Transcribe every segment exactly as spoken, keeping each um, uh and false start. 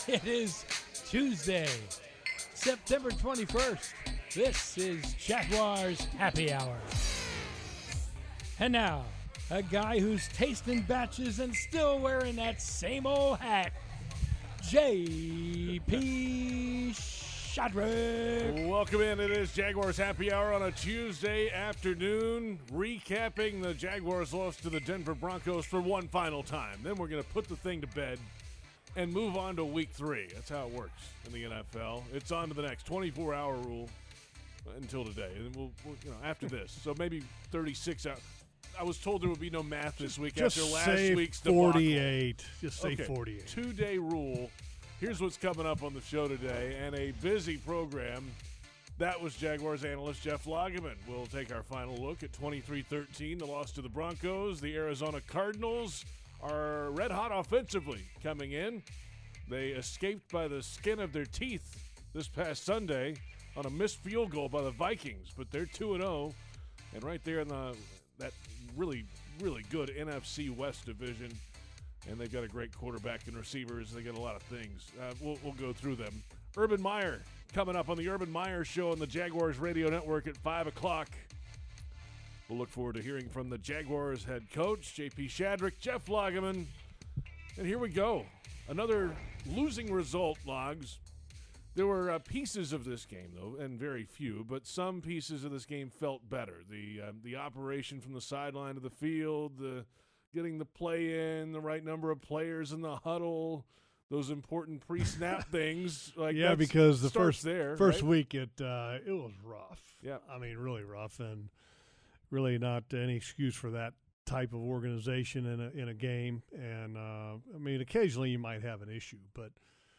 It is Tuesday, September twenty-first. This is Jaguars Happy Hour. And now, a guy who's tasting batches and still wearing that same old hat, J P Shadrick. Welcome in. It is Jaguars Happy Hour on a Tuesday afternoon, recapping the Jaguars' loss to the Denver Broncos for one final time. Then we're going to put the thing to bed and move on to week three. That's how it works in the N F L. It's on to the next twenty-four hour rule until today. And we'll, we'll you know, after this. So maybe thirty-six hours. I was told there would be no math this week Just after last say week's debacle. forty-eight. Just say Okay, forty-eight. Two-day rule. Here's what's coming up on the show today, and a busy program. That was Jaguars analyst Jeff Lageman. We'll take our final look at twenty-three thirteen, the loss to the Broncos. The Arizona Cardinals are red hot offensively coming in. They escaped by the skin of their teeth this past Sunday on a missed field goal by the Vikings, but they're two and oh, and right there in the that really, really good N F C West division. And they've got a great quarterback and receivers. They got a lot of things. Uh, we'll, we'll go through them. Urban Meyer coming up on the Urban Meyer Show on the Jaguars Radio Network at five o'clock. We'll look forward to hearing from the Jaguars head coach, J P Shadrick, Jeff Lageman. And here we go. Another losing result, Logs. There were uh, pieces of this game, though, and very few, but some pieces of this game felt better. The, uh, the operation from the sideline to the field, the getting the play in, the right number of players in the huddle, those important pre-snap things. Like yeah, because the starts first there, first right? week it uh, it was rough. Yeah, I mean really rough, and really not any excuse for that type of organization in a in a game. And uh, I mean, occasionally you might have an issue, but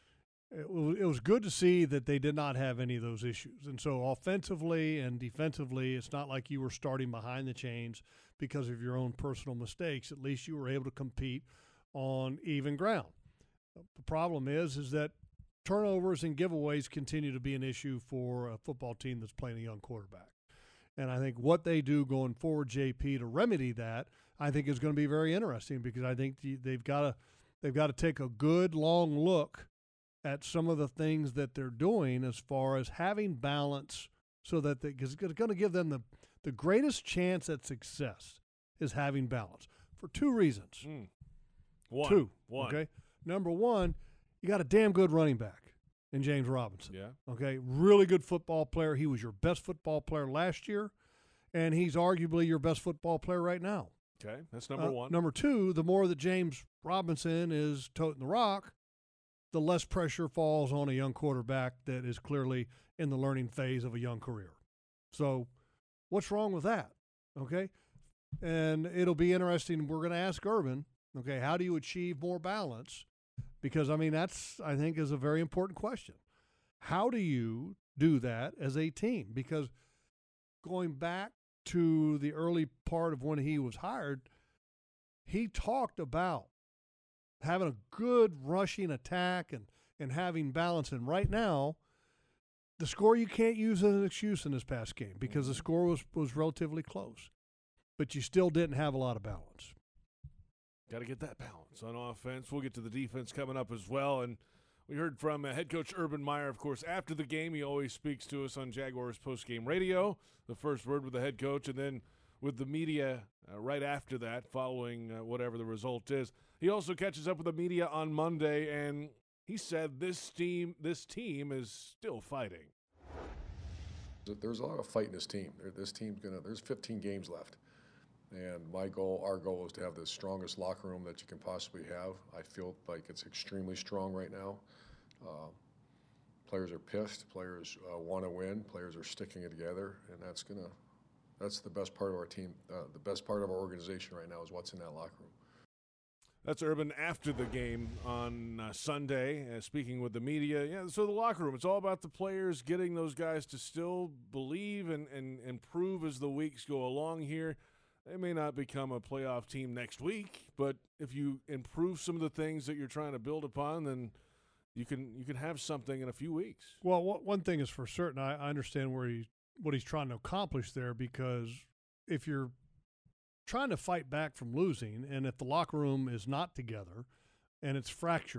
it was, it was good to see that they did not have any of those issues. And so offensively and defensively, it's not like you were starting behind the chains because of your own personal mistakes. At least you were able to compete on even ground. The problem is, is that turnovers and giveaways continue to be an issue for a football team that's playing a young quarterback. And I think what they do going forward, J P, to remedy that, I think is going to be very interesting, because I think they've got to they've got to take a good long look at some of the things that they're doing as far as having balance, so that they, cause it's going to give them the the greatest chance at success is having balance for two reasons. Mm. One. Two. One. Okay. Number one, you got a damn good running back in James Robinson. Yeah. Okay. Really good football player. He was your best football player last year, and he's arguably your best football player right now. Okay. That's number Uh, one. Number two, the more that James Robinson is toting the rock, the less pressure falls on a young quarterback that is clearly in the learning phase of a young career. So what's wrong with that? Okay. And it'll be interesting. We're going to ask Urban, okay, how do you achieve more balance? Because, I mean, that's, I think, is a very important question. How do you do that as a team? Because going back to the early part of when he was hired, he talked about having a good rushing attack and, and having balance. And right now, the score you can't use as an excuse in this past game, because the score was, was relatively close. But you still didn't have a lot of balance. Got to get that balance on offense. We'll get to the defense coming up as well. And we heard from uh, head coach Urban Meyer, of course, after the game. He always speaks to us on Jaguars post-game radio, the first word with the head coach, and then with the media uh, right after that, following uh, whatever the result is. He also catches up with the media on Monday, and he said this team, this team is still fighting. There's a lot of fight in this team. This team's gonna. There's fifteen games left. And my goal, our goal is to have the strongest locker room that you can possibly have. I feel like it's extremely strong right now. Uh, players are pissed. Players uh, want to win. Players are sticking it together, and that's gonna, that's the best part of our team. Uh, the best part of our organization right now is what's in that locker room. That's Urban after the game on uh, Sunday, uh, speaking with the media. Yeah, so the locker room, it's all about the players, getting those guys to still believe and, and improve as the weeks go along here. They may not become a playoff team next week, but if you improve some of the things that you're trying to build upon, then you can you can have something in a few weeks. Well, one thing is for certain, I, I understand where he what he's trying to accomplish there, because if you're trying to fight back from losing, and if the locker room is not together and it's fractured,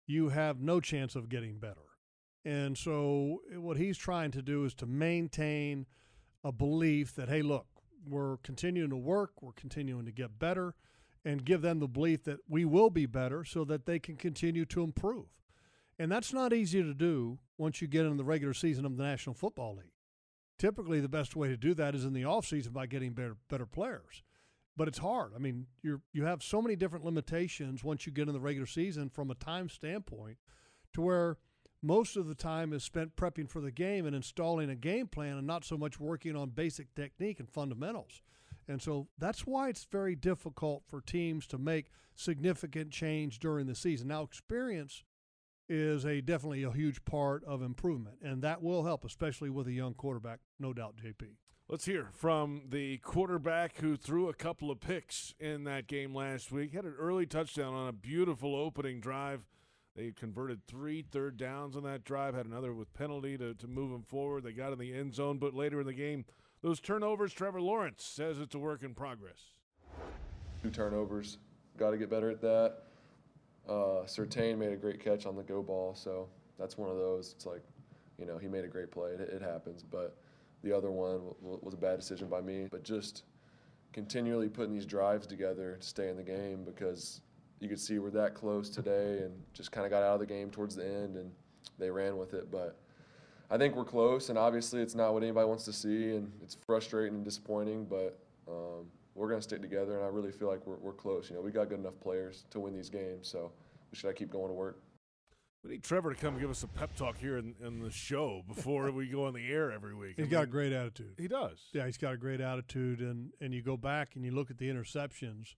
you have no chance of getting better. And so what he's trying to do is to maintain a belief that, hey, look, we're continuing to work, we're continuing to get better, and give them the belief that we will be better so that they can continue to improve. And that's not easy to do once you get in the regular season of the National Football League. Typically, the best way to do that is in the offseason by getting better better players. But it's hard. I mean, you're you have so many different limitations once you get in the regular season from a time standpoint, to where most of the time is spent prepping for the game and installing a game plan and not so much working on basic technique and fundamentals. And so that's why it's very difficult for teams to make significant change during the season. Now, experience is a definitely a huge part of improvement, and that will help, especially with a young quarterback, no doubt, J P. Let's hear from the quarterback who threw a couple of picks in that game last week. Had an early touchdown on a beautiful opening drive. They converted three third downs on that drive, had another with penalty to, to move them forward. They got in the end zone, but later in the game, those turnovers, Trevor Lawrence says it's a work in progress. Two turnovers. Got to get better at that. Uh, Surtain made a great catch on the go ball, so that's one of those. It's like, you know, he made a great play. It, it happens, but the other one w- w- was a bad decision by me. But just continually putting these drives together to stay in the game, because you could see we're that close today and just kind of got out of the game towards the end, and they ran with it. But I think we're close, and obviously it's not what anybody wants to see, and it's frustrating and disappointing, but um, we're going to stick together, and I really feel like we're, we're close. You know, we got good enough players to win these games, so we should keep going to work. We need Trevor to come give us a pep talk here in, in the show before we go on the air every week. He's I got mean, a great attitude. He does. Yeah, he's got a great attitude, and, and you go back and you look at the interceptions,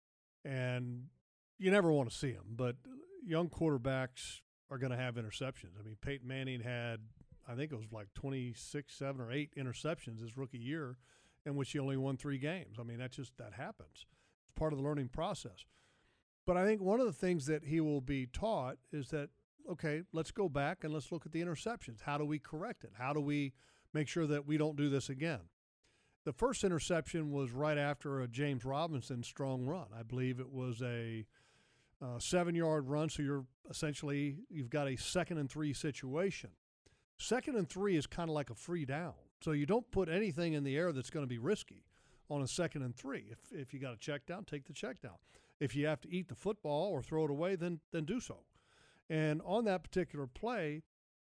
and you never want to see them, but young quarterbacks are going to have interceptions. I mean, Peyton Manning had, I think it was like twenty-six, seven, or eight interceptions his rookie year, in which he only won three games. I mean, that just that happens. It's part of the learning process. But I think one of the things that he will be taught is that, okay, let's go back and let's look at the interceptions. How do we correct it? How do we make sure that we don't do this again? The first interception was right after a James Robinson strong run. I believe it was a uh, seven-yard run, so you're essentially, you've got a second and three situation. Second and three is kind of like a free down. So you don't put anything in the air that's going to be risky on a second and three. If if you got a check down, take the check down. If you have to eat the football or throw it away, then then do so. And on that particular play,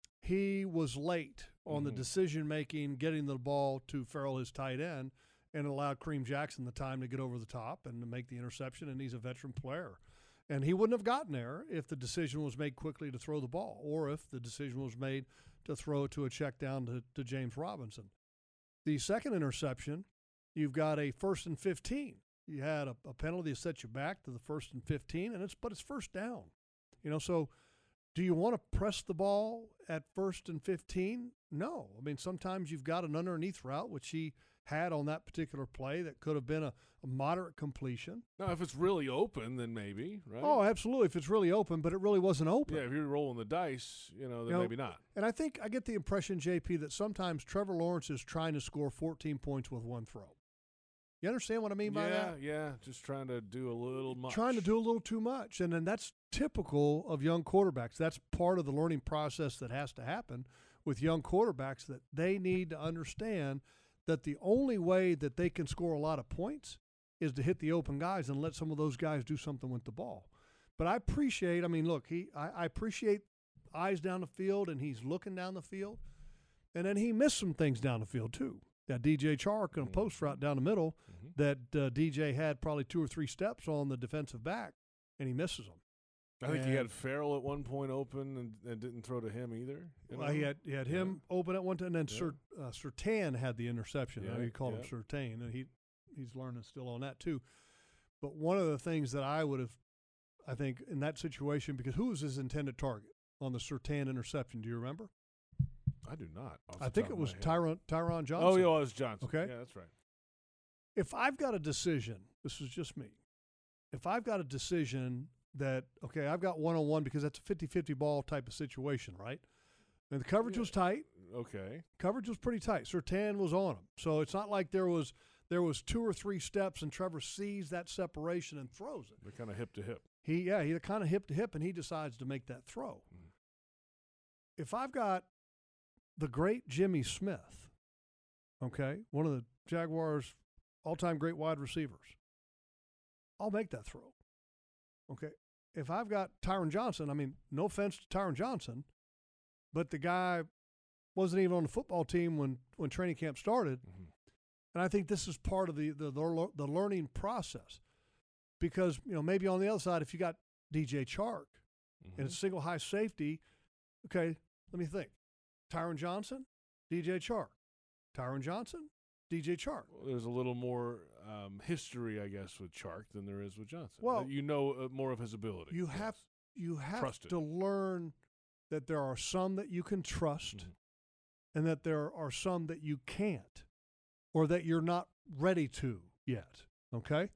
he was late on mm-hmm. the decision-making, getting the ball to Farrell, his tight end, and allowed Kareem Jackson the time to get over the top and to make the interception, and he's a veteran player. And he wouldn't have gotten there if the decision was made quickly to throw the ball, or if the decision was made to throw it to a check down to, to James Robinson. The second interception, you've got a first and fifteen. You had a, a penalty that set you back to the first and fifteen, and it's but it's first down. You know, so do you want to press the ball at first and fifteen? No. I mean, sometimes you've got an underneath route, which he had on that particular play that could have been a, a moderate completion. Now, if it's really open, then maybe, right? Oh, absolutely, if it's really open, but it really wasn't open. Yeah, if you're rolling the dice, you know, then you know, maybe not. And I think I get the impression, J P, that sometimes Trevor Lawrence is trying to score fourteen points with one throw. You understand what I mean by yeah, that? Yeah, yeah, just trying to do a little much. Trying to do a little too much. And then that's typical of young quarterbacks. That's part of the learning process that has to happen with young quarterbacks, that they need to understand that the only way that they can score a lot of points is to hit the open guys and let some of those guys do something with the ball. But I appreciate, I mean, look, he, I, I appreciate eyes down the field, and he's looking down the field. And then he missed some things down the field, too. That D J Chark on a post route down the middle mm-hmm. that uh, D J had probably two or three steps on the defensive back, and he misses them. I think and he had Farrell at one point open and, and didn't throw to him either. You well, know? he had he had him yeah. open at one time, and then yeah. Sur, uh, Surtain had the interception. Yeah, I know you call yeah. him Surtain, and he he's learning still on that too. But one of the things that I would have, I think, in that situation, because who was his intended target on the Surtain interception? Do you remember? I do not. I think it was Tyron Tyron Johnson. Oh, yeah, it was Johnson. Okay. Yeah, that's right. If I've got a decision, this is just me. If I've got a decision that, okay, I've got one-on-one because that's a fifty-fifty ball type of situation, right? And the coverage yeah. was tight. Okay. Coverage was pretty tight. Surtain was on him. So it's not like there was there was two or three steps, and Trevor sees that separation and throws it. They're kind of hip to hip. He, yeah, he's kind of hip to hip, and he decides to make that throw. Mm. If I've got the great Jimmy Smith, okay, one of the Jaguars' all-time great wide receivers, I'll make that throw. Okay, if I've got Tyron Johnson, I mean, no offense to Tyron Johnson, but the guy wasn't even on the football team when, when training camp started. Mm-hmm. And I think this is part of the, the the the learning process, because you know maybe on the other side, if you got D J Chark mm-hmm. and it's single high safety, okay, let me think: Tyron Johnson, D J Chark, Tyron Johnson, D J Chark. Well, there's a little more um, history, I guess, with Chark than there is with Johnson. Well, you know uh, more of his ability. You yes. have you have Trust to it. learn that there are some that you can trust, mm-hmm. and that there are some that you can't, or that you're not ready to yet, okay?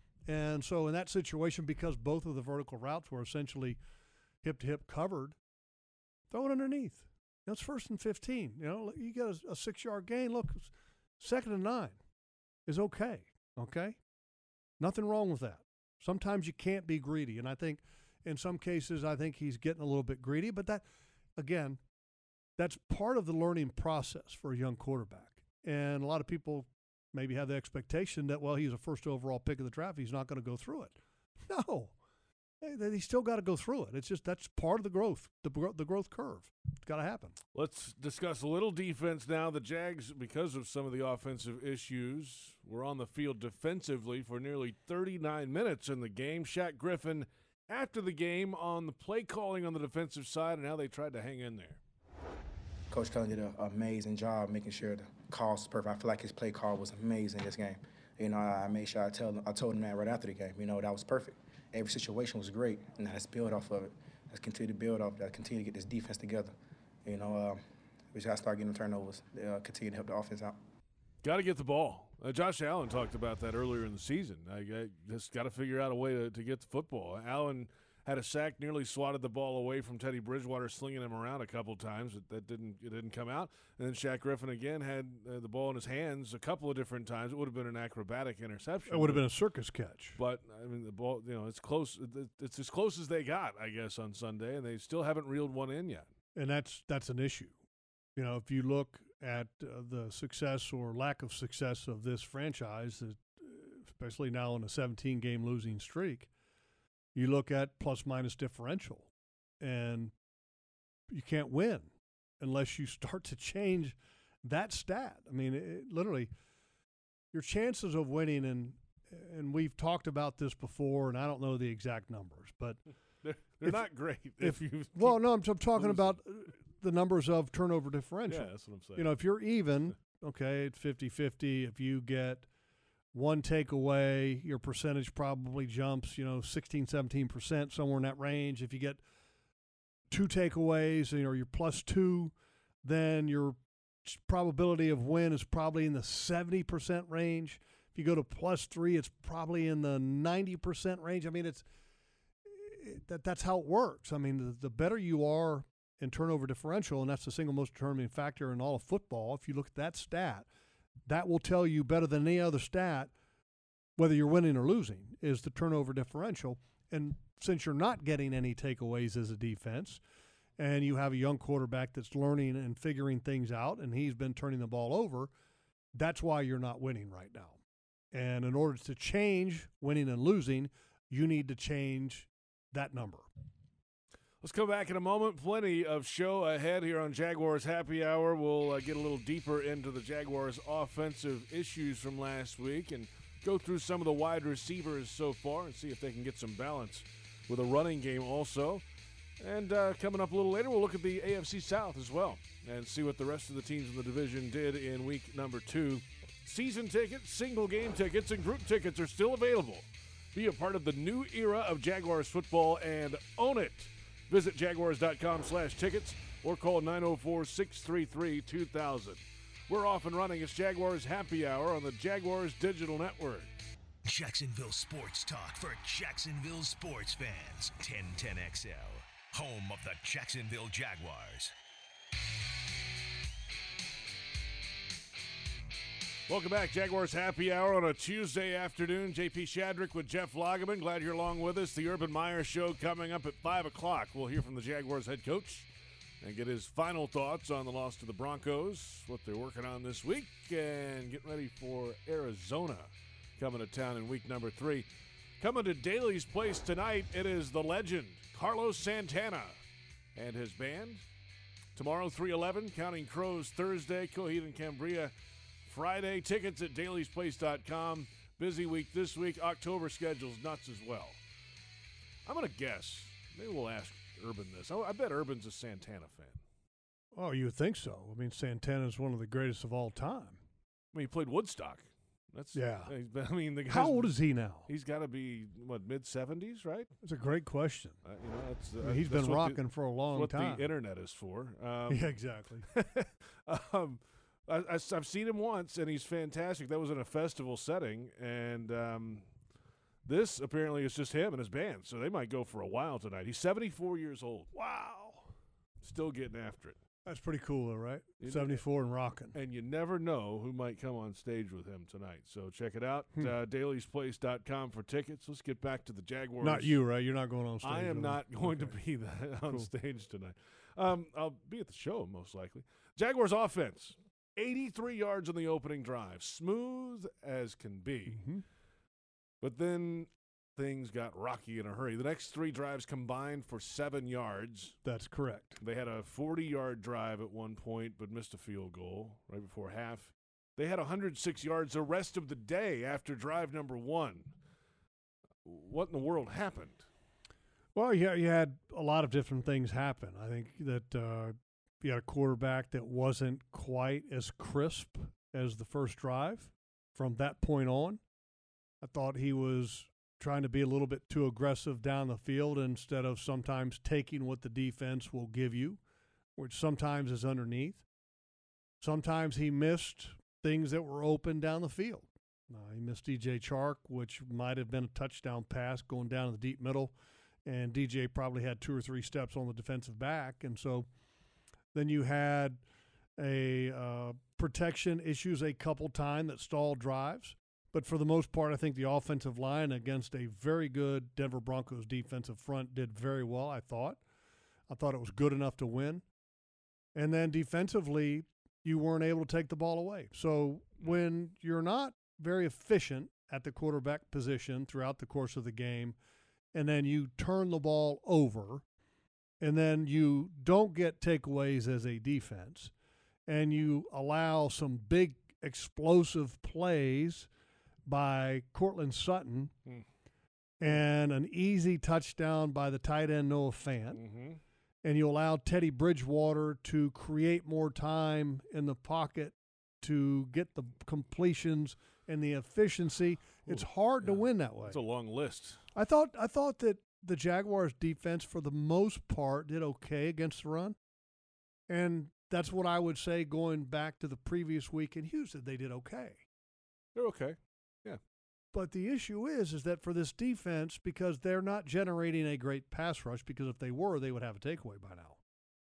And so in that situation, because both of the vertical routes were essentially hip-to-hip covered, throw it underneath. You know, it's first and fifteen. You know, you get a, a six-yard gain. Look, second and nine is okay, okay? Nothing wrong with that. Sometimes you can't be greedy, and I think in some cases I think he's getting a little bit greedy, but that, again, that's part of the learning process for a young quarterback. And a lot of people maybe have the expectation that, well, he's a first overall pick of the draft, he's not going to go through it. No. He's still got to go through it. It's just that's part of the growth, the, the growth curve. It's got to happen. Let's discuss a little defense now. The Jags, because of some of the offensive issues, were on the field defensively for nearly thirty-nine minutes in the game. Shaq Griffin, after the game, on the play calling on the defensive side and how they tried to hang in there. Coach Cullen did an amazing job making sure the calls was perfect. I feel like his play call was amazing this game. You know, I made sure I tell him, I told him that right after the game. You know, that was perfect. Every situation was great, and let's build off of it. Let's continue to build off. Let's continue to get this defense together. You know, uh, we just got to start getting turnovers. Uh, continue to help the offense out. Got to get the ball. Uh, Josh Allen talked about that earlier in the season. I, I just got to figure out a way to, to get the football. Allen had a sack, nearly swatted the ball away from Teddy Bridgewater, slinging him around a couple times. That, that didn't it didn't come out. And then Shaq Griffin again had uh, the ball in his hands a couple of different times. It would have been an acrobatic interception. It would have been a circus catch. But I mean, the ball, you know, it's close. It's as close as they got, I guess, on Sunday, and they still haven't reeled one in yet. And that's that's an issue. You know, if you look at uh, the success or lack of success of this franchise, uh, especially now on a seventeen-game losing streak, you look at plus-minus differential, and you can't win unless you start to change that stat. I mean, it, literally, your chances of winning, and and we've talked about this before, and I don't know the exact numbers, but they're, they're if, not great. If, if you well, no, I'm, I'm talking losing. about the numbers of turnover differential. Yeah, that's what I'm saying. You know, if you're even, okay, it's fifty-fifty. If you get one takeaway, your percentage probably jumps, you know, sixteen, seventeen percent, somewhere in that range. If you get two takeaways, you know, you're plus two, then your probability of win is probably in the seventy percent range. If you go to plus three, it's probably in the ninety percent range. I mean, it's it, that that's how it works. I mean, the, the better you are in turnover differential, and that's the single most determining factor in all of football, if you look at that stat, that will tell you better than any other stat whether you're winning or losing, is the turnover differential. And since you're not getting any takeaways as a defense, and you have a young quarterback that's learning and figuring things out, and he's been turning the ball over, that's why you're not winning right now. And in order to change winning and losing, you need to change that number. Let's come back in a moment. Plenty of show ahead here on Jaguars Happy Hour. We'll uh, get a little deeper into the Jaguars' offensive issues from last week and go through some of the wide receivers so far and see if they can get some balance with a running game also. And uh, coming up a little later, we'll look at the A F C South as well and see what the rest of the teams in the division did in week number two. Season tickets, single game tickets, and group tickets are still available. Be a part of the new era of Jaguars football and own it. Visit jaguars.com slash tickets or call nine oh four, six three three, two thousand. We're off and running. It's Jaguars Happy Hour on the Jaguars Digital Network. Jacksonville Sports Talk for Jacksonville sports fans. ten ten X L, home of the Jacksonville Jaguars. Welcome back, Jaguars Happy Hour on a Tuesday afternoon. J P Shadrick with Jeff Lageman. Glad you're along with us. The Urban Meyer Show coming up at five o'clock. We'll hear from the Jaguars head coach and get his final thoughts on the loss to the Broncos, what they're working on this week, and getting ready for Arizona coming to town in week number three. Coming to Daly's Place tonight, it is the legend, Carlos Santana, and his band. Tomorrow, three eleven, Counting Crows Thursday, Coheed and Cambria Friday. Tickets at dailies place dot com. Busy week this week. October schedule's nuts as well. I'm going to guess. Maybe we'll ask Urban this. I, I bet Urban's a Santana fan. Oh, you would think so. I mean, Santana's one of the greatest of all time. I mean, he played Woodstock. That's Yeah. he's been- I mean, the guy's, How old is he now? He's got to be what, mid seventies, right? That's a great question. Uh, you know, that's, I uh, mean, he's that's been what rocking the, for a long what time. the internet is for. Um, Yeah, exactly. um, I, I, I've seen him once, and he's fantastic. That was in a festival setting, and um, this apparently is just him and his band, so they might go for a while tonight. He's seventy-four years old. Wow. Still getting after it. That's pretty cool, though, right? You know, seventy-four and rocking. And you never know who might come on stage with him tonight. So check it out. Hmm. Uh, dailies place dot com for tickets. Let's get back to the Jaguars. Not you, right? You're not going on stage. I am with not him? going Okay. to be that on Cool. stage tonight. Um, I'll be at the show, most likely. Jaguars offense, eighty-three yards on the opening drive. Smooth as can be. Mhm. But then things got rocky in a hurry. The next three drives combined for seven yards. That's correct. They had a forty-yard drive at one point, but missed a field goal right before half. They had one hundred six yards the rest of the day after drive number one. What in the world happened? Well, yeah, you had a lot of different things happen. I think that uh, you had a quarterback that wasn't quite as crisp as the first drive. From that point on, I thought he was trying to be a little bit too aggressive down the field instead of sometimes taking what the defense will give you, which sometimes is underneath. Sometimes he missed things that were open down the field. Uh, he missed D J Chark, which might have been a touchdown pass going down in the deep middle. And D J probably had two or three steps on the defensive back. And so then you had a uh, protection issues a couple times that stalled drives. But for the most part, I think the offensive line against a very good Denver Broncos defensive front did very well, I thought. I thought it was good enough to win. And then defensively, you weren't able to take the ball away. So when you're not very efficient at the quarterback position throughout the course of the game, and then you turn the ball over, and then you don't get takeaways as a defense, and you allow some big explosive plays by Cortland Sutton Hmm. and an easy touchdown by the tight end Noah Fant, Mm-hmm. and you allow Teddy Bridgewater to create more time in the pocket to get the completions and the efficiency, it's hard to yeah. win that way. It's a long list. I thought I thought that the Jaguars defense for the most part did okay against the run. And that's what I would say going back to the previous week in Houston, they did okay. They're okay. But the issue is is that for this defense, because they're not generating a great pass rush, because if they were, they would have a takeaway by now.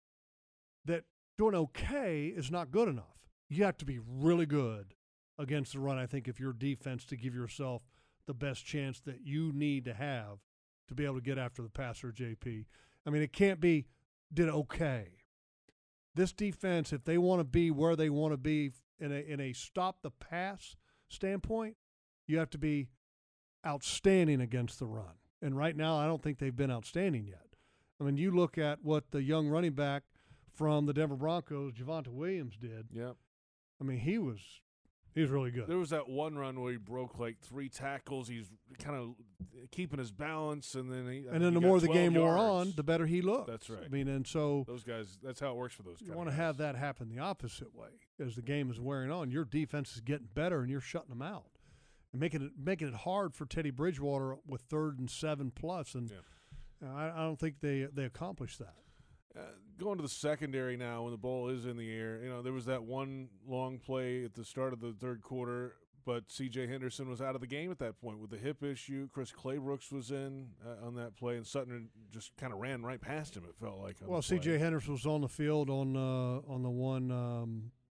That doing okay is not good enough. You have to be really good against the run, I think, if your defense to give yourself the best chance that you need to have to be able to get after the passer, J P. I mean, it can't be did okay. This defense, if they want to be where they want to be in a in a stop the pass standpoint, you have to be outstanding against the run. And right now, I don't think they've been outstanding yet. I mean, you look at what the young running back from the Denver Broncos, Javonte Williams, did. Yep. I mean, he was he was really good. There was that one run where he broke like three tackles. He's kind of keeping his balance, and then he. And then the more the game wore on, the better he looked. That's right. I mean, and so those guys. That's how it works for those guys. you want to have that happen the opposite way as the game is wearing on. Your defense is getting better, and you're shutting them out, and making it making it hard for Teddy Bridgewater with third and seven plus. And Yeah. I, I don't think they they accomplished that. Uh, going to the secondary now when the ball is in the air. You know, there was that one long play at the start of the third quarter, but C J Henderson was out of the game at that point with the hip issue. Chris Claybrooks was in uh, on that play, and Sutton just kind of ran right past him, it felt like. on Well, the C play. J Henderson was on the field on uh, on the one um,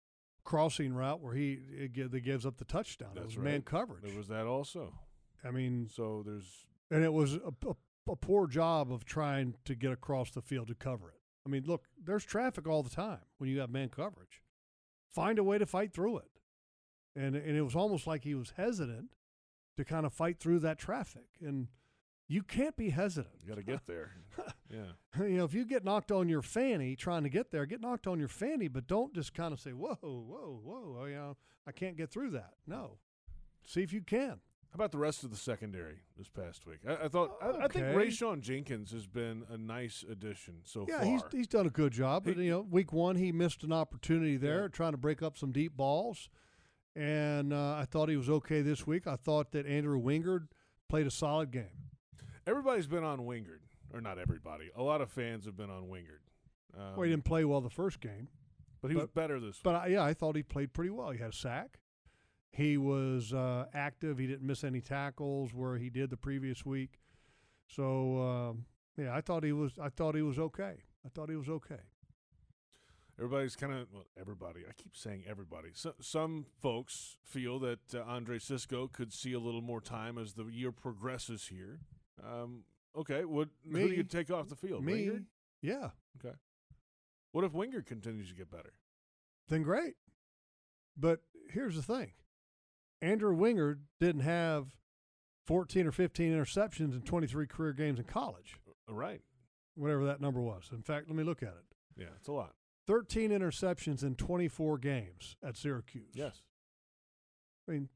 crossing route where he it, gi- that gives up the touchdown. That's it was right. man coverage. There was that also. I mean, So there's and it was a, a, a poor job of trying to get across the field to cover it. I mean, look, there's traffic all the time when you have man coverage. Find a way to fight through it. And and it was almost like he was hesitant to kind of fight through that traffic. And you can't be hesitant. you got to get there. Yeah. You know, if you get knocked on your fanny trying to get there, get knocked on your fanny, but don't just kind of say, whoa, whoa, whoa, you know, I can't get through that. No. See if you can. How about the rest of the secondary this past week? I, I thought I, I think Okay. Rayshawn Jenkins has been a nice addition so Yeah, far. he's he's done a good job. But, He- you know, week one he missed an opportunity there, Yeah. trying to break up some deep balls, and uh, I thought he was okay this week. I thought that Andrew Wingard played a solid game. Everybody's been on Wingard, or not everybody. A lot of fans have been on Wingard. Um, Well, he didn't play well the first game, but he was but- better this but I, yeah, I thought he played pretty well. He had a sack. He was uh, active. He didn't miss any tackles where he did the previous week. So um, yeah, I thought he was. I thought he was okay. I thought he was okay. Everybody's kind of well, everybody. I keep saying everybody. So, some folks feel that uh, Andre Cisco could see a little more time as the year progresses here. Um, okay, what who do Me. you take off the field? Me, Wingard? yeah, Okay. What if Wingard continues to get better? then great. But here's the thing: Andrew Wingard didn't have fourteen or fifteen interceptions in twenty-three career games in college, Uh, Right. whatever that number was. In fact, let me look at it: Yeah, it's a lot. thirteen interceptions in twenty-four games at Syracuse. Yes. I mean,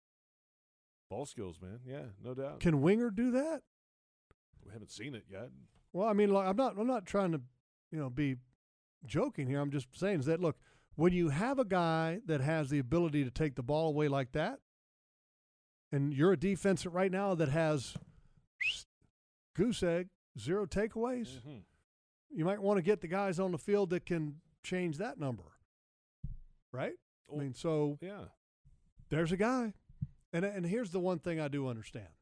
Ball skills, man. Yeah, no doubt. can Wingard do that? We haven't seen it yet. Well, I mean, like, I'm not. I'm not trying to, you know, be joking here. I'm just saying is that look, when you have a guy that has the ability to take the ball away like that, and you're a defense right now that has goose egg zero takeaways, Mhm. you might want to get the guys on the field that can change that number, right? I Oh. mean, so Yeah. there's a guy, and and here's the one thing I do understand.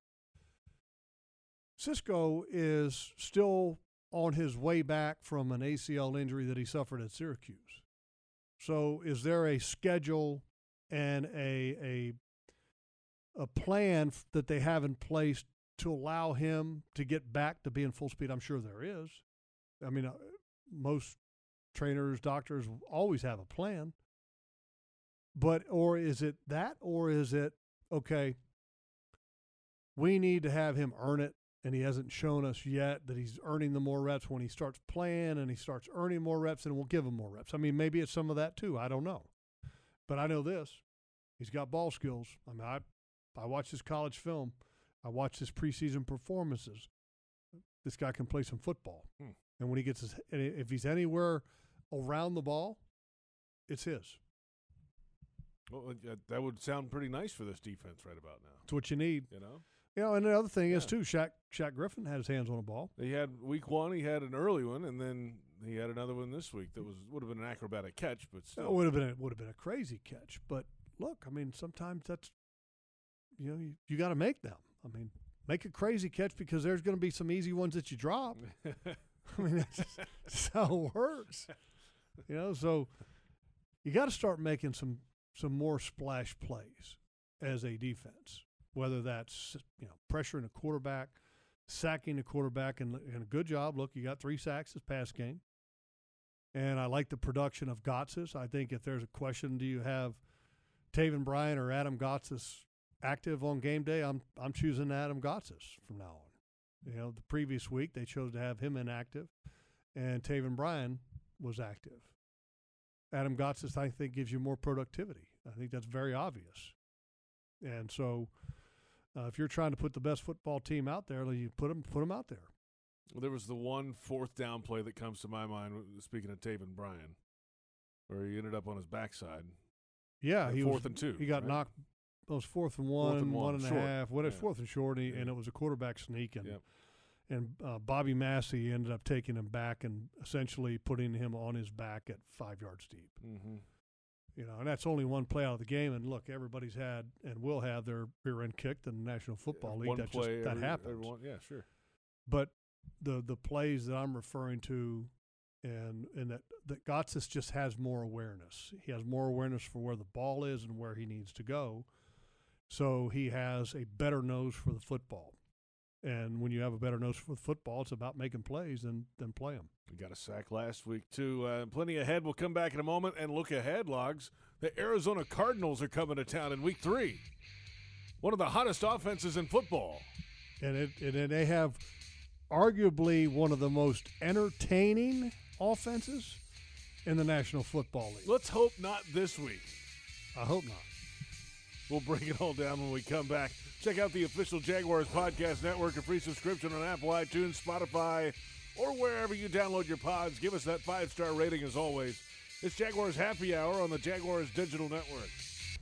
Cisco is still on his way back from an A C L injury that he suffered at Syracuse. So is there a schedule and a a a plan f- that they have in place to allow him to get back to being full speed? I'm sure there is. I mean, uh, most trainers, doctors always have a plan. But or is it that, or is it okay? We need to have him earn it, and he hasn't shown us yet that he's earning the more reps. When he starts playing and he starts earning more reps, then we'll give him more reps. I mean, maybe it's some of that too. I don't know, but I know this: he's got ball skills. I mean, I I watched his college film, I watched his preseason performances. This guy can play some football, Hmm. and when he gets his, and if he's anywhere around the ball, it's his. Well, uh, that would sound pretty nice for this defense right about now. It's what you need. You know, You know, and the other thing is Yeah. too, Shaq Shaq Griffin had his hands on the ball. he had week one. He had an early one, and then he had another one this week that was would have been an acrobatic catch, but It still. would have been a, would have been a crazy catch. But look, I mean, sometimes that's you know you, you got to make them. I mean, make a crazy catch because there's going to be some easy ones that you drop. I mean, that's just, that's how it works. You know, so you got to start making some some more splash plays as a defense, whether that's you know pressuring a quarterback, sacking the quarterback, and, and a good job. Look, you got three sacks this past game, and I like the production of Gotsis. I think if there's a question, do you have Taven Bryan or Adam Gotsis active on game day? I'm I'm choosing Adam Gotsis from now on. You know, the previous week they chose to have him inactive, and Taven Bryan was active. Adam Gotsis, I think, gives you more productivity. I think that's very obvious. And so, uh, if you're trying to put the best football team out there, you put them put them out there. Well, there was the one fourth down play that comes to my mind. Speaking of Taven Bryan, where he ended up on his backside. Yeah, Uh, he fourth was, and two, He got right? knocked. It was fourth and one, and one, one and a short. half. What? Yeah. Fourth and short, and, he, Yeah. and it was a quarterback sneak, and Yep. and uh, Bobby Massey ended up taking him back and essentially putting him on his back at five yards deep. Mm-hmm. You know, and that's only one play out of the game. And look, everybody's had and will have their rear end kicked in the National Football League. One That play, just that every, happens. everyone, yeah, sure. But the the plays that I'm referring to and and that that Gotsis just has more awareness. He has more awareness for where the ball is and where he needs to go. So he has a better nose for the football. And when you have a better nose for the football, it's about making plays and then play them. We got a sack last week, too. Uh, plenty ahead. We'll come back in a moment and look ahead, Logs. The Arizona Cardinals are coming to town in week three. One of the hottest offenses in football. And, it, and they have arguably one of the most entertaining offenses in the National Football League. Let's hope not this week. I hope not. We'll break it all down when we come back. Check out the official Jaguars Podcast Network, a free subscription on Apple, iTunes, Spotify, or wherever you download your pods. Give us that five-star rating as always. It's Jaguars Happy Hour on the Jaguars Digital Network.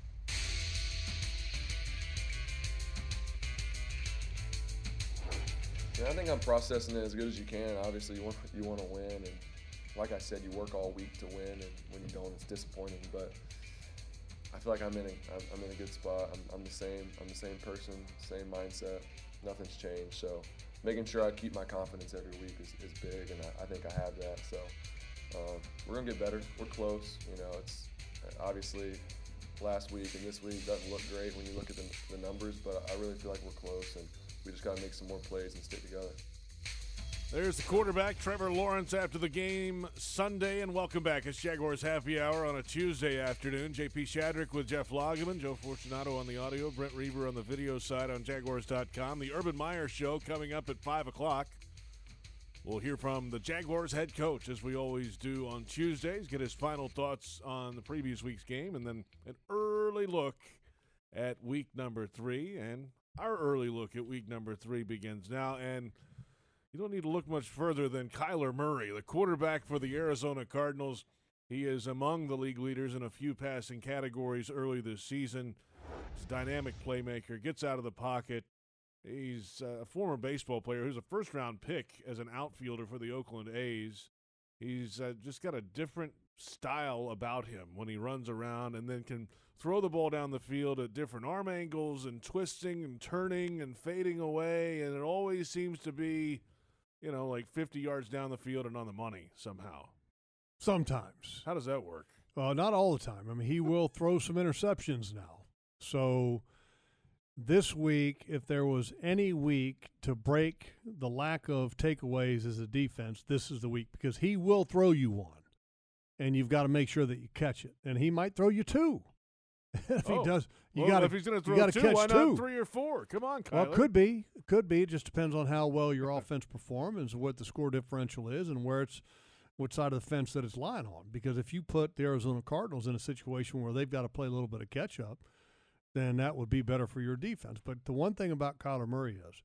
Yeah, I think I'm processing it as good as you can. Obviously, you want you want to win, and like I said, you work all week to win, and when you don't, it's disappointing. But I feel like I'm in a I'm, I'm in a good spot. I'm, I'm the same I'm the same person, same mindset. Nothing's changed. So making sure I keep my confidence every week is, is big, and I, I think I have that. So um, we're gonna get better. We're close. You know, it's obviously last week and this week doesn't look great when you look at the, the numbers, but I really feel like we're close, and we just got to make some more plays and stick together. There's the quarterback, Trevor Lawrence, after the game Sunday, and welcome back. It's Jaguars Happy Hour on a Tuesday afternoon. J P Shadrick with Jeff Lageman, Joe Fortunato on the audio, Brent Reber on the video side on Jaguars dot com. The Urban Meyer Show coming up at five o'clock. We'll hear from the Jaguars head coach, as we always do on Tuesdays, get his final thoughts on the previous week's game, and then an early look at week number three. And our early look at week number three begins now, and you don't need to look much further than Kyler Murray, the quarterback for the Arizona Cardinals. He is among the league leaders in a few passing categories early this season. He's a dynamic playmaker, gets out of the pocket. He's a former baseball player who's a first-round pick as an outfielder for the Oakland A's. He's uh, just got a different style about him when he runs around, and then can throw the ball down the field at different arm angles and twisting and turning and fading away, and it always seems to be, you know, like fifty yards down the field and on the money somehow. Sometimes. How does that work? Well, not all the time. I mean, he will throw some interceptions now. So this week, if there was any week to break the lack of takeaways as a defense, this is the week, because he will throw you one, and you've got to make sure that you catch it. And he might throw you two. if oh. he does, you well, got to. If he's going to throw gotta two, catch why two. not three or four? Come on, Kyler. Well, it could be. It could be. It just depends on how well your offense performs and what the score differential is and where it's, what side of the fence that it's lying on. Because if you put the Arizona Cardinals in a situation where they've got to play a little bit of catch up, then that would be better for your defense. But the one thing about Kyler Murray is,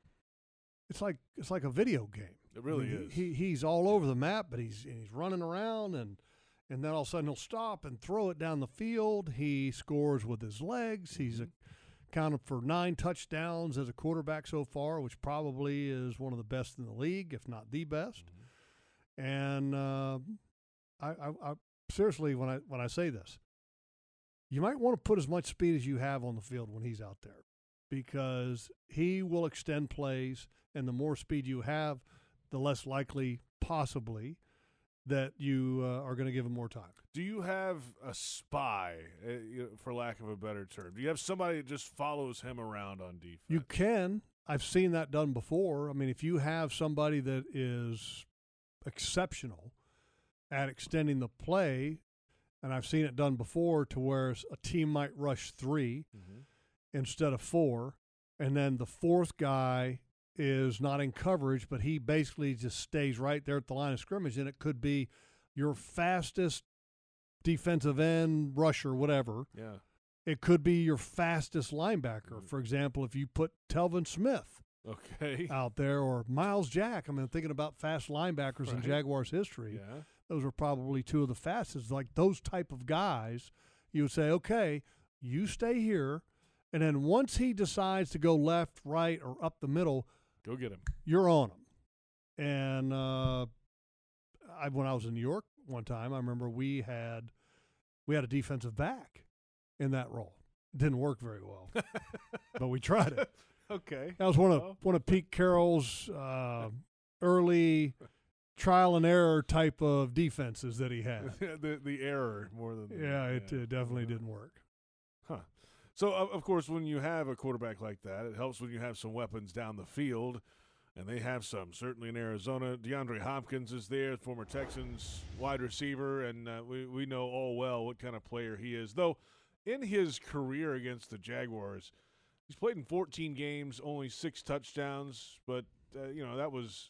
it's like it's like a video game. It really I mean, is. He he's all over the map, but he's and he's running around, and and then all of a sudden he'll stop and throw it down the field. He scores with his legs. Mm-hmm. He's accounted for nine touchdowns as a quarterback so far, which probably is one of the best in the league, if not the best. Mm-hmm. And uh, I, I, I seriously, when I when I say this, you might want to put as much speed as you have on the field when he's out there, because he will extend plays, and the more speed you have, the less likely, possibly, that you uh, are going to give him more time. Do you have a spy, uh, you know, for lack of a better term? Do you have somebody that just follows him around on defense? You can. I've seen that done before. I mean, if you have somebody that is exceptional at extending the play, and I've seen it done before to where a team might rush three mm-hmm. instead of four, and then the fourth guy is not in coverage, but he basically just stays right there at the line of scrimmage, and it could be your fastest defensive end, rusher, whatever. Yeah. It could be your fastest linebacker. Mm-hmm. For example, if you put Telvin Smith okay. out there, or Miles Jack. I mean, thinking about fast linebackers right. in Jaguars history. Yeah. Those are probably two of the fastest. Like those type of guys, you would say, okay, you stay here, and then once he decides to go left, right, or up the middle, go get him. You're on him. And uh, I, when I was in New York one time, I remember we had we had a defensive back in that role. It didn't work very well, but we tried it. Okay. That was one of well. one of Pete Carroll's uh, early trial and error type of defenses that he had. the the error more than the, yeah, it yeah. uh, definitely Uh, didn't work. Huh. So, of of course, when you have a quarterback like that, it helps when you have some weapons down the field, and they have some. Certainly in Arizona, DeAndre Hopkins is there, former Texans wide receiver, and uh, we, we know all well what kind of player he is. Though, in his career against the Jaguars, he's played in fourteen games, only six touchdowns, but, uh, you know, that was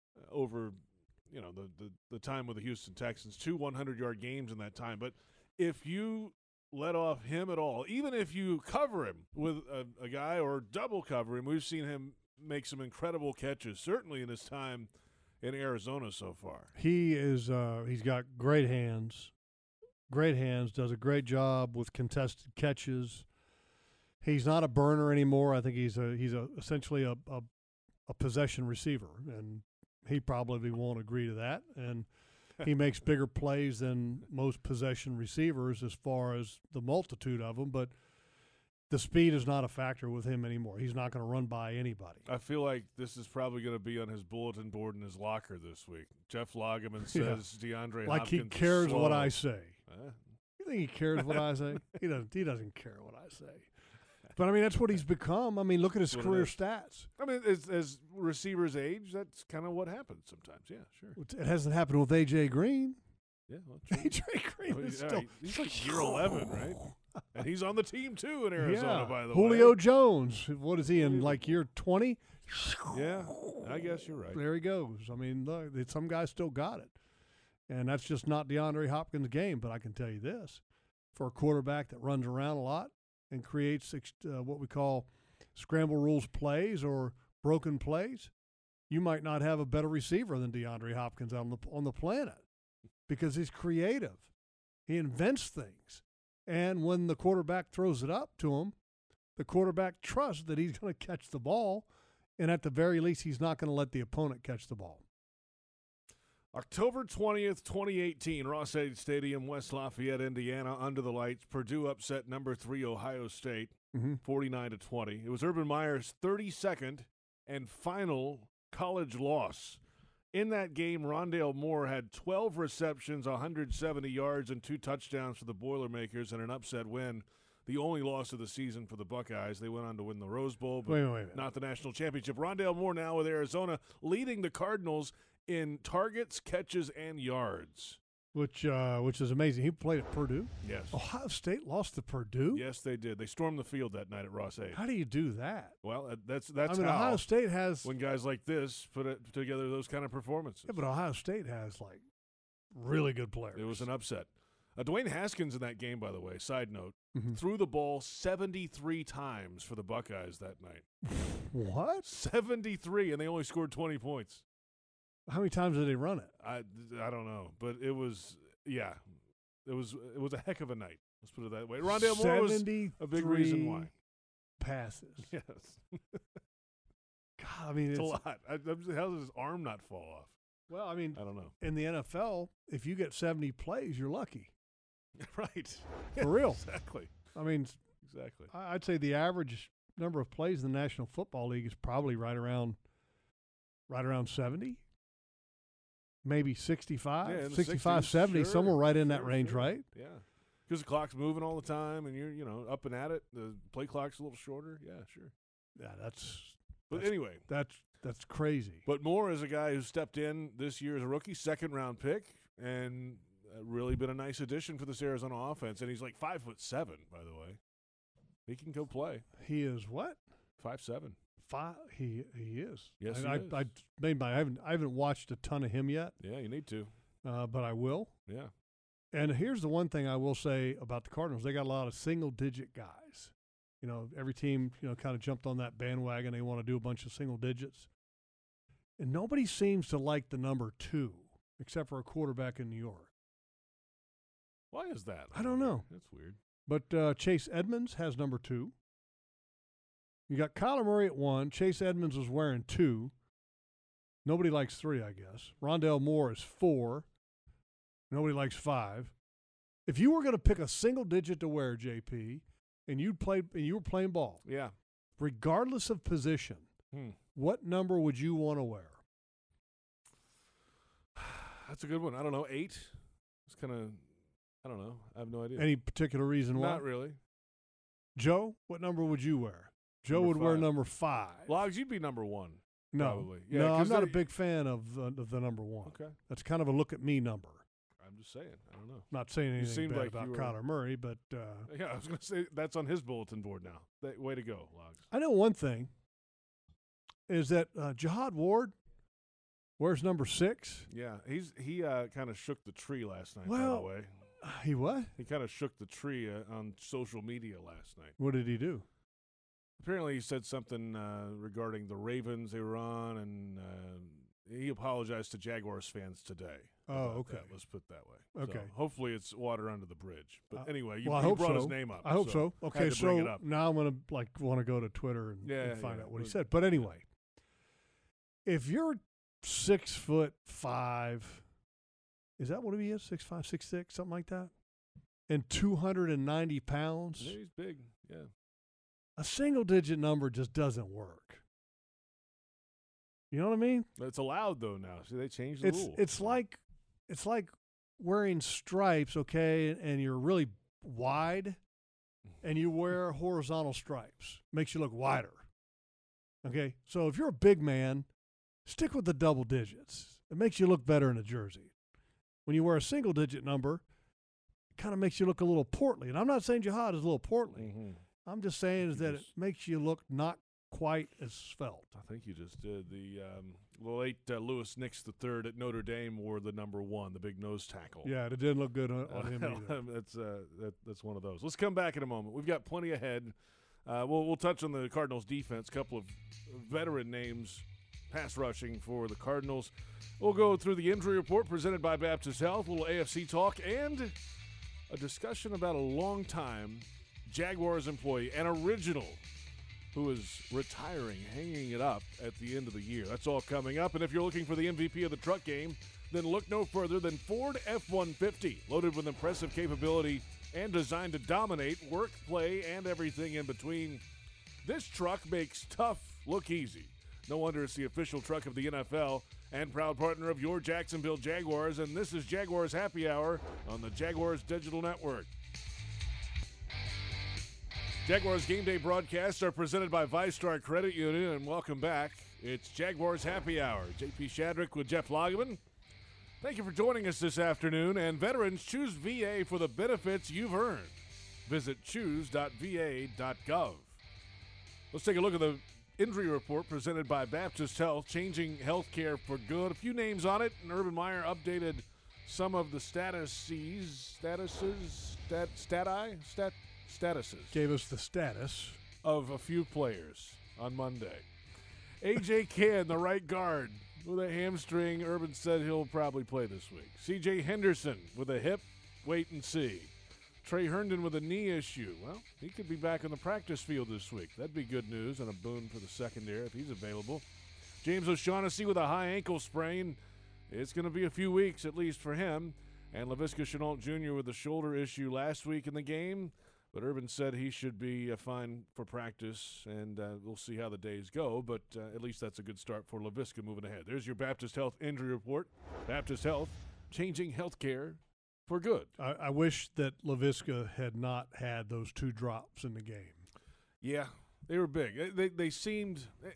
over – you know, the, the, the time with the Houston Texans, two hundred-yard games in that time. But if you let off him at all, even if you cover him with a, a guy or double cover him, we've seen him make some incredible catches, certainly in his time in Arizona so far. He is uh, he's got great hands, great hands, does a great job with contested catches. He's not a burner anymore. I think he's a he's a essentially a, a, a possession receiver, and he probably won't agree to that, and he makes bigger plays than most possession receivers as far as the multitude of them, but the speed is not a factor with him anymore. He's not going to run by anybody. I feel like this is probably going to be on his bulletin board in his locker this week. Jeff Lageman says yeah. DeAndre like Hopkins he cares is slow. what I say. Huh? You think he cares what I say? He doesn't. He doesn't care what I say. But, I mean, that's what he's become. I mean, look at his That's what it career is. stats. I mean, as, as receivers age, that's kind of what happens sometimes. Yeah, sure. It hasn't happened with A J. Green. Yeah, well, true. A J. Green Oh, is yeah, still he's like year eleven, right? And he's on the team, too, in Arizona, yeah. by the Julio way. Jones. What is he in, like year twenty? Yeah, I guess you're right. There he goes. I mean, look, it- some guys still got it. And that's just not DeAndre Hopkins' game. But I can tell you this. For a quarterback that runs around a lot and creates uh, what we call scramble rules plays or broken plays, you might not have a better receiver than DeAndre Hopkins on the, on the planet because he's creative. He invents things. And when the quarterback throws it up to him, the quarterback trusts that he's going to catch the ball, and at the very least, he's not going to let the opponent catch the ball. October twentieth, twenty eighteen, Ross-Ade Stadium, West Lafayette, Indiana, under the lights. Purdue upset number three Ohio State, Mm-hmm. forty-nine to twenty. It was Urban Meyer's thirty-second and final college loss. In that game, Rondale Moore had twelve receptions, one hundred seventy yards, and two touchdowns for the Boilermakers and an upset win. The only loss of the season for the Buckeyes. They went on to win the Rose Bowl, but Wait, wait, wait. not the national championship. Rondale Moore now with Arizona leading the Cardinals in targets, catches, and yards. Which uh, which is amazing. He played at Purdue. Yes. Ohio State lost to Purdue? Yes, they did. They stormed the field that night at Ross-Ade. How do you do that? Well, uh, that's that's I mean, how Ohio State has when guys like this put it together those kind of performances. yeah, but Ohio State has like really good players. It was an upset. Uh, Dwayne Haskins in that game, by the way, side note, Mhm. threw the ball seventy-three times for the Buckeyes that night. What? seventy-three, and they only scored twenty points. How many times did they run it? I, I don't know, but it was, yeah, it was it was a heck of a night. Let's put it that way. Rondale Moore was a big reason why. Passes. Yes. God, I mean, It's it's, a lot. I, I'm, how does his arm not fall off? well, I mean, I don't know. in the N F L, if you get seventy plays, you're lucky. Right. For real. Exactly. I mean, Exactly. I- I'd say the average number of plays in the National Football League is probably right around, right around seventy, maybe sixty-five, Yeah, in the sixty-five, sixties, seventy, sure, somewhere right in that sure, range, sure. right? Yeah. Because the clock's moving all the time, and you're, you know, up and at it. The play clock's a little shorter. Yeah, sure. Yeah, that's But That's- anyway, that's that's crazy. but Moore is a guy who stepped in this year as a rookie, second round pick, and uh, really been a nice addition for this Arizona offense. And he's like five foot seven, by the way. He can go play. He is what? Five seven. Five. He he is. Yes, And he I, is. I made my. I haven't I haven't watched a ton of him yet, Yeah, you need to. uh, but I will. Yeah. And here's the one thing I will say about the Cardinals: they got a lot of single-digit guys. You know, every team, you know, kind of jumped on that bandwagon. They want to do a bunch of single digits, and nobody seems to like the number two, except for a quarterback in New York. Why is that? I don't know. That's weird. But uh, Chase Edmonds has number two. You got Kyler Murray at one. Chase Edmonds was wearing two. Nobody likes three, I guess. Rondale Moore is four. Nobody likes five. If you were going to pick a single digit to wear, J P, and you played and you were playing ball, Yeah. regardless of position, Hmm. what number would you want to wear? That's a good one. I don't know. Eight? It's kind of, I don't know. I have no idea. Any particular reason why? Not really. Joe, what number would you wear? Joe Number would wear five. number five. Logs, you'd be number one. no, probably. Yeah, no, I'm 'cause not a they- big fan of the, of the number one. Okay. That's kind of a look at me number. I'm just saying. I don't know. Not saying anything seemed bad like about you were- Kyler Murray, but uh, Yeah, I was going to say that's on his bulletin board now. That, way to go, Logs. I know one thing is that uh, Jihad Ward wears number six. Yeah, he's he uh, kind of shook the tree last night, by Well- the way. He what? He kind of shook the tree uh, on social media last night. What did he do? Apparently, he said something uh, regarding the Ravens they were on, and uh, he apologized to Jaguars fans today. Oh, about okay. that. Let's put it that way. Okay. So hopefully, it's water under the bridge. But Uh, anyway, you, well, I you hope brought so. his name up. I hope so. had Okay, to bring so it up. now I'm gonna like want to go to Twitter and, Yeah, and find yeah, out what he but- said. But anyway, if you're six foot five, is that what he is? Six five, six six, something like that, and two hundred and ninety pounds. Yeah, he's big. Yeah. A single digit number just doesn't work. You know what I mean? It's allowed though now. See, they changed the It's rule. it's like it's like wearing stripes, okay, and you're really wide, and you wear horizontal stripes. Makes you look wider. Okay, so if you're a big man, stick with the double digits. It makes you look better in a jersey. When you wear a single digit number, it kind of makes you look a little portly. And I'm not saying Jihad is a little portly. Mhm. I'm just saying is You that just- it makes you look not quite as svelte. I think you just did. The um, late uh, Lewis Nix the third at Notre Dame wore the number one, the big nose tackle. Yeah, it didn't look good on, on him either. that's uh, that, that's one of those. Let's come back in a moment. We've got plenty ahead. Uh, we'll we'll touch on the Cardinals defense. A couple of veteran names, pass rushing for the Cardinals. We'll go through the injury report presented by Baptist Health. A little A F C talk and a discussion about a long-time Jaguars employee, an original, who is retiring, hanging it up at the end of the year. That's all coming up. And if you're looking for the M V P of the truck game, then look no further than Ford F one fifty, loaded with impressive capability and designed to dominate work, play, and everything in between. This truck makes tough look easy. No wonder it's the official truck of the N F L and proud partner of your Jacksonville Jaguars. And this is Jaguars Happy Hour on the Jaguars Digital Network. Jaguars Game Day broadcasts are presented by ViStar Credit Union, and welcome back. It's Jaguars Happy Hour. J P Shadrick with Jeff Lageman. Thank you for joining us this afternoon. And veterans, choose V A for the benefits you've earned. Visit choose dot v a dot gov. Let's take a look at the injury report presented by Baptist Health, changing healthcare for good. A few names on it, and Urban Meyer updated some of the statuses, statuses, stat, stati, stat, statuses Gave us the status. of a few players on Monday. A J Cann, the right guard, with a hamstring. Urban said he'll probably play this week. C J Henderson with a hip, wait and see. Trey Herndon with a knee issue. Well, he could be back on the practice field this week. That'd be good news and a boon for the secondary if he's available. James O'Shaughnessy with a high ankle sprain. It's going to be a few weeks at least for him. And Laviska Shenault Junior with a shoulder issue last week in the game. But Urban said he should be uh, fine for practice, and uh, we'll see how the days go. But uh, at least that's a good start for Laviska moving ahead. There's your Baptist Health injury report. Baptist Health, changing healthcare for good. I, I wish that Laviska had not had those two drops in the game. Yeah, they were big. They they, they seemed they,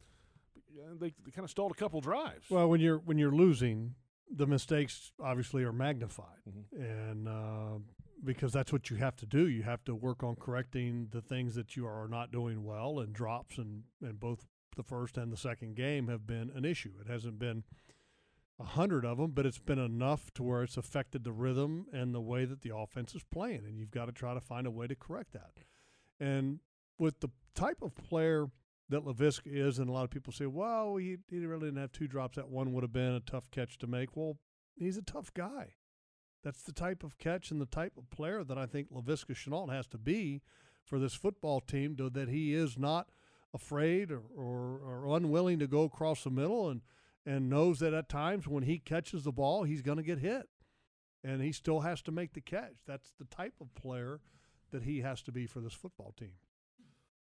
they, they kind of stalled a couple drives. Well, when you're when you're losing, the mistakes obviously are magnified, Mhm. and uh, because that's what you have to do. You have to work on correcting the things that you are not doing well, and drops and and both the first and the second game have been an issue. It hasn't been a hundred of them, but it's been enough to where it's affected the rhythm and the way that the offense is playing, and you've got to try to find a way to correct that. And with the type of player that Laviska is, and a lot of people say, well, he, he really didn't have two drops. That one would have been a tough catch to make. Well, he's a tough guy. That's the type of catch and the type of player that I think Laviska Shenault has to be for this football team, to, that he is not afraid or, or, or unwilling to go across the middle, and, and knows that at times when he catches the ball, he's going to get hit. And he still has to make the catch. That's the type of player that he has to be for this football team.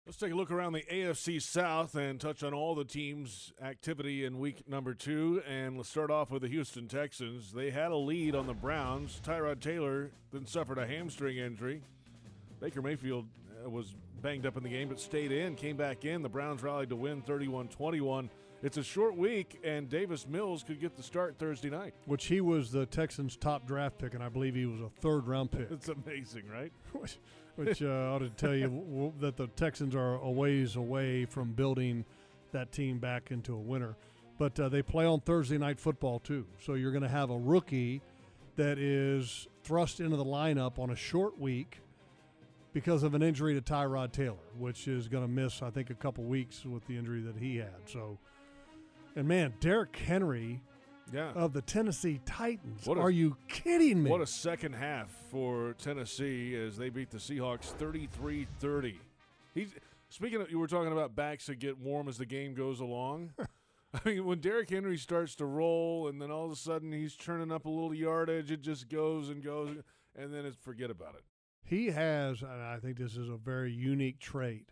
Let's take a look around the A F C South and touch on all the teams' activity in week number two. And let's start off with the Houston Texans. They had a lead on the Browns. Tyrod Taylor then suffered a hamstring injury. Baker Mayfield uh, was banged up in the game but stayed in, came back in. The Browns rallied to win thirty-one twenty-one. It's a short week, and Davis Mills could get the start Thursday night. Which he was the Texans' top draft pick, and I believe he was a third-round pick. It's amazing, right? which which uh, ought to tell you w- w- that the Texans are a ways away from building that team back into a winner. But uh, they play on Thursday Night Football, too. So you're going to have a rookie that is thrust into the lineup on a short week because of an injury to Tyrod Taylor, which is going to miss, I think, a couple weeks with the injury that he had. So, and, man, Derrick Henry Yeah. of the Tennessee Titans. What a- Are you kidding me? What a second half for Tennessee as they beat the Seahawks thirty-three thirty. He's speaking of, you were talking about backs that get warm as the game goes along. I mean, when Derrick Henry starts to roll and then all of a sudden he's turning up a little yardage, it just goes and goes, and then it's forget about it. He has, and I think this is a very unique trait,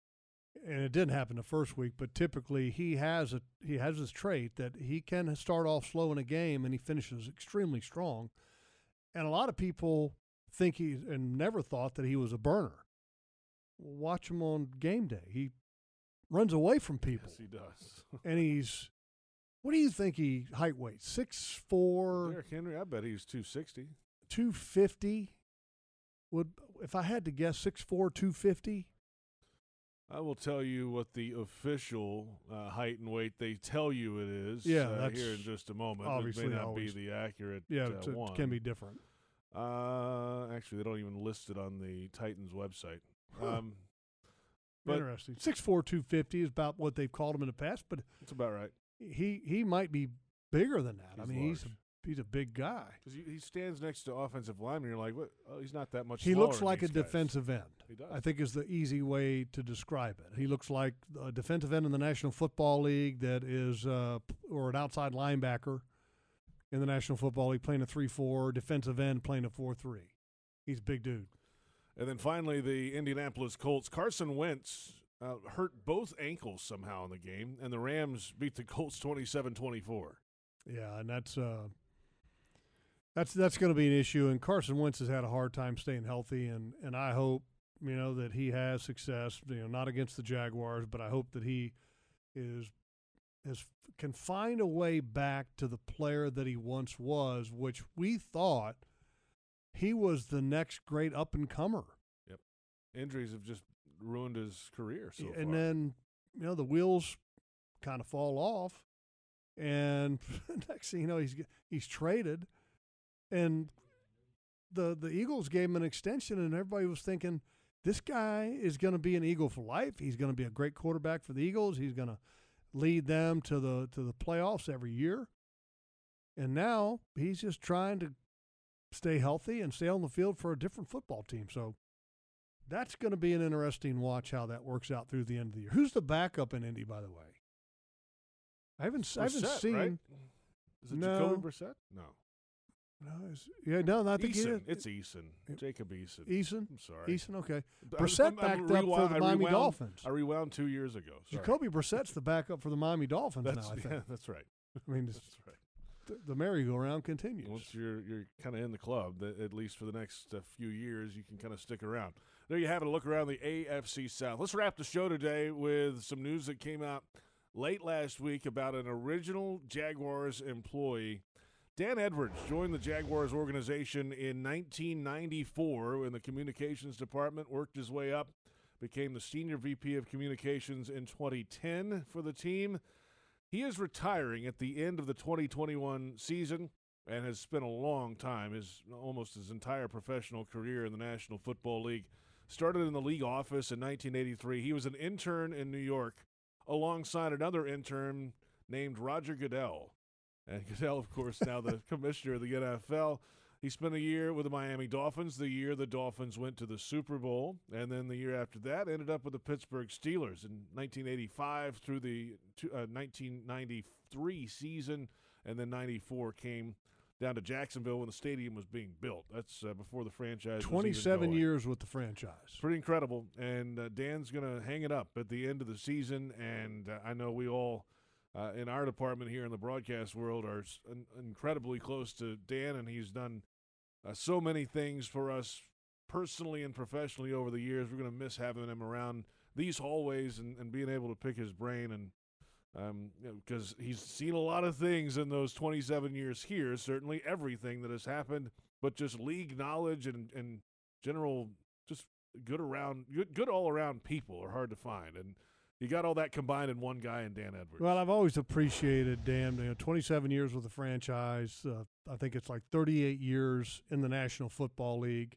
and it didn't happen the first week, but typically he has a he has this trait that he can start off slow in a game and he finishes extremely strong. And a lot of people think he and never thought that he was a burner. Watch him on game day. He runs away from people. Yes, he does. And he's, what do you think he height weight? six four, Derrick Henry, I bet he's two sixty. two fifty. Would if I had to guess, six four, two fifty. I will tell you what the official uh, height and weight they tell you it is. Yeah, uh, that's here in just a moment. obviously it may not always- be the accurate Yeah, uh, it one. can be different. Uh, actually, they don't even list it on the Titans website. Huh. Um, but Interesting. six four, two fifty is about what they've called him in the past, but it's about right. he he might be bigger than that. I He's mean, he's large. a, he's a big guy. Because he stands next to offensive linemen, you're like, what? Oh, he's not that much. He smaller looks than like a these guys. defensive end. He does. I think is the easy way to describe it. He looks like a defensive end in the National Football League that is, uh, p- or an outside linebacker in the National Football League playing a three four, defensive end playing a four three. He's a big dude. And then finally, the Indianapolis Colts. Carson Wentz uh, hurt both ankles somehow in the game, and the Rams beat the Colts twenty-seven twenty-four. Yeah, and that's uh, that's that's going to be an issue. And Carson Wentz has had a hard time staying healthy, and, and I hope you know that he has success. You know, not against the Jaguars, but I hope that he is is can find a way back to the player that he once was, which we thought he was the next great up and comer. Injuries have just ruined his career so and far. then you know the wheels kind of fall off, and next thing you know he's he's traded, and the the Eagles gave him an extension, and everybody was thinking this guy is going to be an Eagle for life. He's going to be a great quarterback for the Eagles. He's going to lead them to the to the playoffs every year, and now he's just trying to stay healthy and stay on the field for a different football team. So. That's going to be an interesting watch how that works out through the end of the year. Who's the backup in Indy, by the way? I haven't, I haven't Brissett, seen. right? Is it No. Jacoby Brissett? No. No, is, yeah, no, I think Eason. he is. It's Eason. Jacob Eason. Eason. I'm sorry. Eason, okay. I'm- Brissett I'm- I'm backed up rewound- for I the Miami rewound- Dolphins. I rewound two years ago. Sorry. Jacoby Brissett's the backup for the Miami Dolphins That's, now, I think. yeah, that's right. I mean, it's, That's right. the, the merry-go-round continues. Once you're you're kind of in the club, that at least for the next uh, few years, you can kind of stick around. There you have it. A look around the A F C South. Let's wrap the show today with some news that came out late last week about an original Jaguars employee. Dan Edwards joined the Jaguars organization in nineteen ninety-four in the communications department, worked his way up, became the senior V P of communications in twenty ten for the team. He is retiring at the end of the twenty twenty-one season and has spent a long time, his almost his entire professional career in the National Football League. Started in the league office in nineteen eighty-three. He was an intern in New York alongside another intern named Roger Goodell. And Goodell, of course, now the commissioner of the N F L. He spent a year with the Miami Dolphins, the year the Dolphins went to the Super Bowl. And then the year after that, ended up with the Pittsburgh Steelers in nineteen eighty-five through the uh, nineteen ninety-three season. And then ninety-four came down to Jacksonville when the stadium was being built. That's uh, before the franchise was even twenty-seven going. years with the franchise. Pretty incredible. And uh, Dan's going to hang it up at the end of the season. And uh, I know we all uh, in our department here in the broadcast world are s- in- incredibly close to Dan, and he's done uh, so many things for us personally and professionally over the years. We're going to miss having him around these hallways and, and being able to pick his brain, and um, because you know, he's seen a lot of things in those twenty-seven years here, certainly everything that has happened, but just league knowledge and, and general just good around good, good all around people are hard to find, and you got all that combined in one guy in Dan Edwards. Well, I've always appreciated Dan. You know, twenty-seven years with the franchise. Uh, I think it's like thirty-eight years in the National Football League,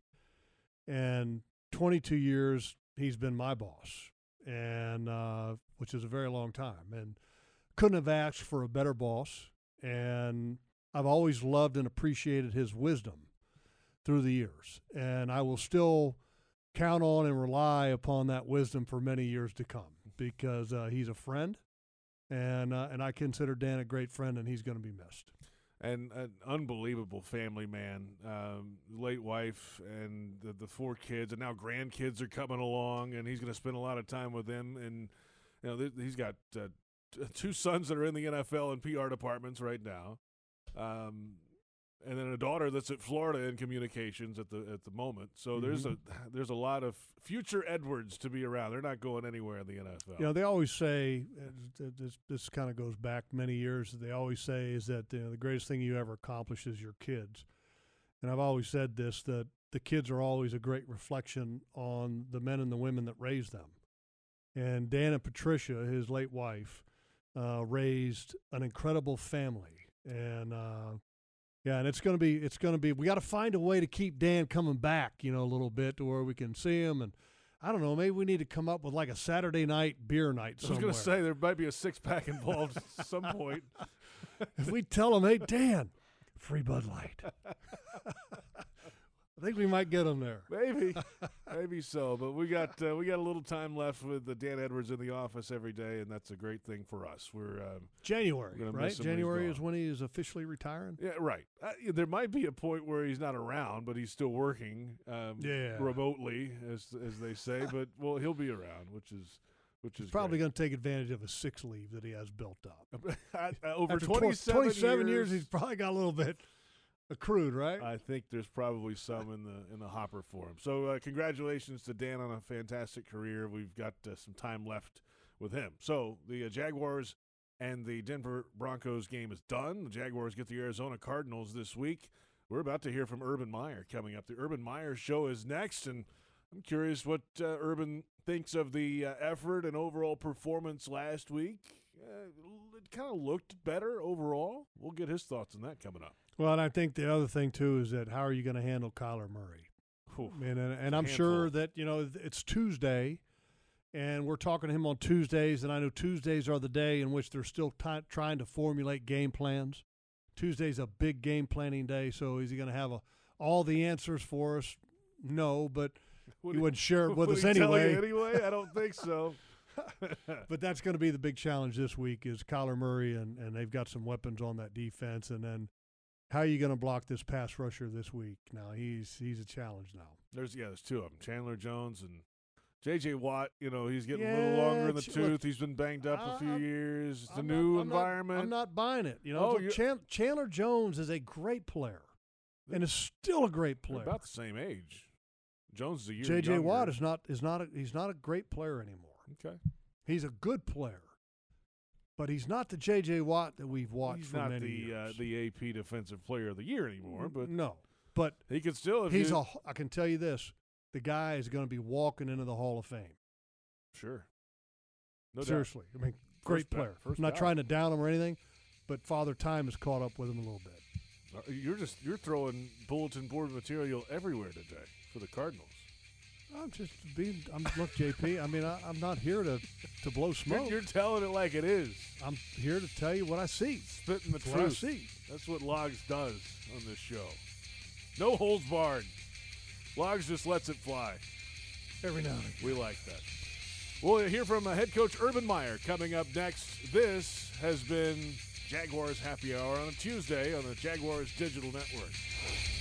and twenty-two years he's been my boss, and uh, which is a very long time. And couldn't have asked for a better boss. And I've always loved and appreciated his wisdom through the years, and I will still count on and rely upon that wisdom for many years to come, because uh, he's a friend, and uh, and I consider Dan a great friend, and he's going to be missed. And an unbelievable family man, um, late wife, and the, the four kids, and now grandkids are coming along, and he's going to spend a lot of time with them. And you know, th- he's got uh, t- two sons that are in the N F L and P R departments right now, um, and then a daughter that's at Florida in communications at the at the moment. So mm-hmm. there's a there's a lot of future Edwards to be around. They're not going anywhere in the N F L. You know, they always say, uh, this this kind of goes back many years, they always say is that you know, the greatest thing you ever accomplish is your kids. And I've always said this, that the kids are always a great reflection on the men and the women that raised them. And Dan and Patricia, his late wife, uh, raised an incredible family. And uh, yeah, and it's going to be, it's going to be, we got to find a way to keep Dan coming back, you know, a little bit to where we can see him. And I don't know, maybe we need to come up with like a Saturday night beer night somewhere. I was going to say, there might be a six-pack involved at some point. If we tell him, hey, Dan, free Bud Light. I think we might get him there. Maybe, maybe so. But we got uh, we got a little time left with uh, Dan Edwards in the office every day, and that's a great thing for us. We're um, January, we're right? January is when he is officially retiring. Yeah, right. Uh, there might be a point where he's not around, but he's still working um, yeah. remotely, as as they say. But well, he'll be around, which is which he's is probably going to take advantage of a sick leave that he has built up. uh, over After twenty-seven, twenty-seven years, years, he's probably got a little bit accrued, right? I think there's probably some in the in the hopper for him. So uh, congratulations to Dan on a fantastic career. We've got uh, some time left with him. So the uh, Jaguars and the Denver Broncos game is done. The Jaguars get the Arizona Cardinals this week. We're about to hear from Urban Meyer coming up. The Urban Meyer Show is next, and I'm curious what uh, Urban thinks of the uh, effort and overall performance last week. Uh, it kind of looked better overall. We'll get his thoughts on that coming up. Well, and I think the other thing, too, is that how are you going to handle Kyler Murray? Oof, and and, and I'm sure that, you know, it's Tuesday, and we're talking to him on Tuesdays, and I know Tuesdays are the day in which they're still t- trying to formulate game plans. Tuesday's a big game planning day, so is he going to have a, all the answers for us? No, but would he he, wouldn't share it with would us he tell anyway. you anyway? I don't think so. But that's going to be the big challenge this week is Kyler Murray, and, and they've got some weapons on that defense, and then how are you going to block this pass rusher this week? Now he's he's a challenge now. There's yeah, there's two of them, Chandler Jones and J J Watt. You know, he's getting yeah, a little longer in the ch- tooth. look, he's been banged up I, a few I'm, years. It's I'm a new not, I'm environment. Not, I'm not buying it. You know, Oh, so Chan- Chandler Jones is a great player, and is still a great They're player. about the same age. Jones is a year J J younger. Watt is not is not a, he's not a great player anymore. Okay. He's a good player, but he's not the J J Watt that we've watched He's for not many the years. uh, the A P Defensive Player of the Year anymore, but no, but he could still. If he's you, a. I can tell you this: the guy is going to be walking into the Hall of Fame. sure. No Seriously, I mean, great First ba- player. first I'm not ballot. trying to down him or anything, but Father Time has caught up with him a little bit. doubt. Uh, You're just you're throwing bulletin board material everywhere today for the Cardinals. I'm just being. I'm look, J P. I mean, I, I'm not here to to blow You're, smoke. you're telling it like it is. I'm here to tell you what I see. Spitting the That's what I truth. see. That's what Logs does on this show. No holds barred. Logs just lets it fly. Every now and then. We like that. We'll hear from uh, head coach Urban Meyer coming up next. This has been Jaguars Happy Hour on a Tuesday on the Jaguars Digital Network.